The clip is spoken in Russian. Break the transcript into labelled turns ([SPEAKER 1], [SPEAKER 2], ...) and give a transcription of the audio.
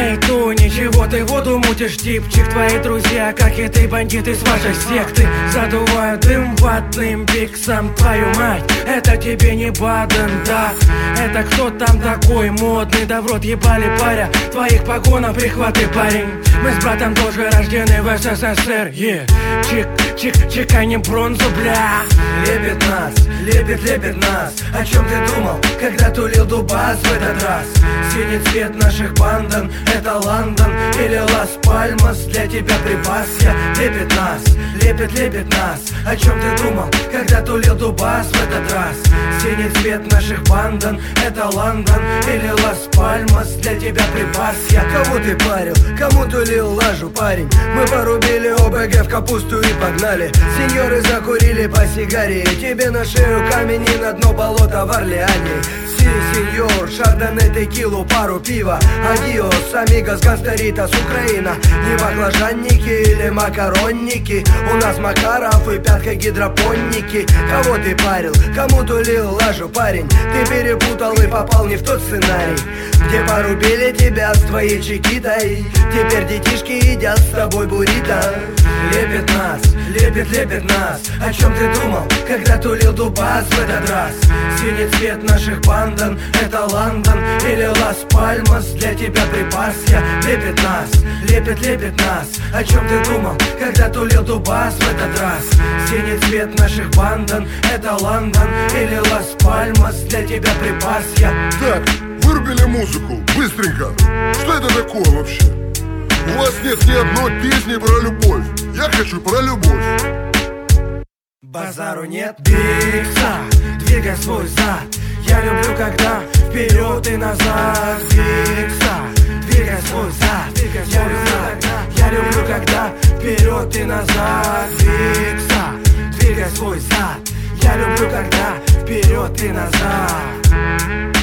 [SPEAKER 1] Эй, ту, ничего, ты воду мутишь, типчик. Твои друзья, как и ты, бандиты с вашей секты, задувают дым ватным пиксом. Твою мать, это тебе не Баден, да? Это кто там такой модный? Да в рот ебали паря, твоих погонов прихваты, парень. Мы с братом тоже рождены в СССР, чик, чеканем бронзу, бля. Лепит нас. О чем ты думал, когда тулил дубас в этот раз? Синий цвет наших бандан, это Лондон или Лас-Пальмас, для тебя припас я. Лепит нас. О чем ты думал, когда тулил дубас в этот раз? Синий цвет наших бандан, это Лондон или Лас-Пальмас, для тебя припас я. Кого ты парил, кому тулил лажу, парень? Мы порубили ОБГ в капусту и погнали. Сеньоры закурили по сигаре, тебе на шею камень и на дно болота в Орлеане. Сеньор, шардоне, текилу, пару пива. Адиос, амигос, гангстеритас, Украина. Не баклажанники или макаронники, у нас Макаров и пятка гидропонники. Кого ты парил, кому тулил лажу, парень? Ты перепутал и попал не в тот сценарий, где порубили тебя с твоей чекитой. Теперь детишки едят с тобой буррито. Лепит нас. О чем ты думал, когда тулил дубас в этот раз? Синий цвет наших бандан, это Лондон или Лас-Пальмас, для тебя припас я. Лепит нас. О чем ты думал, когда тулил дубас в этот раз? Синий цвет наших бандан, это Лондон или Лас-Пальмас, для тебя припас я.
[SPEAKER 2] Так, вырубили музыку, быстренько. Что это такое вообще? У вас нет ни одной песни про любовь. Я хочу про любовь.
[SPEAKER 1] Базару нет, бикса, двигай свой зад. Я люблю, когда вперед и назад. Бикса, двигай свой зад. Я люблю, когда вперед и назад. Бикса, двигай свой зад. Я люблю, когда вперед и назад.